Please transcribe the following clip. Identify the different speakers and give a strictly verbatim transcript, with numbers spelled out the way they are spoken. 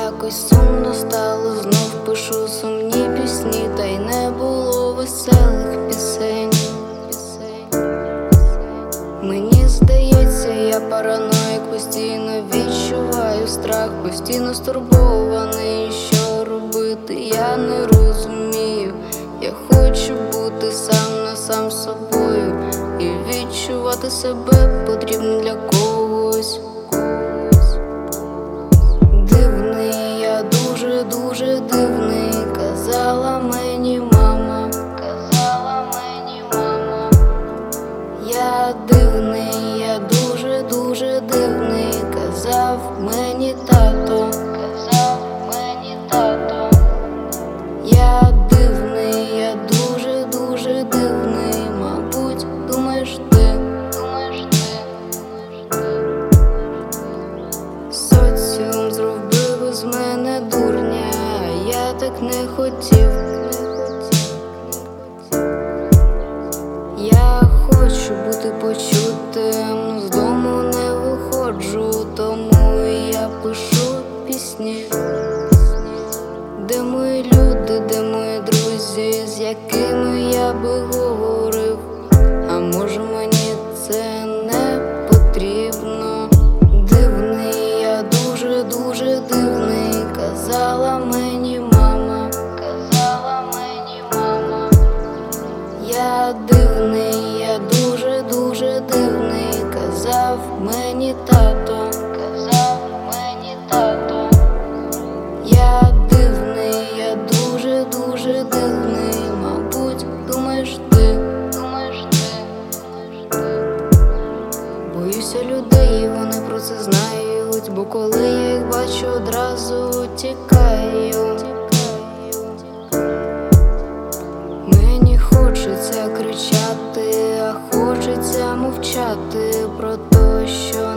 Speaker 1: якось сумно стало, знов пишу сумні пісні, та й не було веселих пісень. Мені здається, я параноїк, постійно відчуваю страх, постійно стурбований. Що робити, я не розумію. Я хочу бути сам на сам з собою, і відчувати себе потрібно для когось. Дивний, я дуже-дуже дивний, казала мені мама, казала мені мама. Я дивний, я дуже-дуже дивний, казав мені тато, казав мені тато. Я дивний, я дуже-дуже дивний, мабуть, думаєш ти, думаєш ти. Соціум зробив із мене дурня, я так не хотів. Я хочу бути почутим, з дому не виходжу, тому я пишу пісні. Де мої люди, де мої друзі, з якими я би говорив? А може мені це не потрібно? Дивний, я дуже-дуже дивний, казала мені мама, казала мені мама. Я дивний, я дуже-дуже дивний, казав мені тато, казав мені тато. Я дивний, я дуже-дуже дивний, мабуть, думаєш ти, думаєш ти. Боюся людей, вони про це знають, бо коли я їх бачу, одразу тікаю. Мені хочеться кричати, а хочеться мовчати про те, що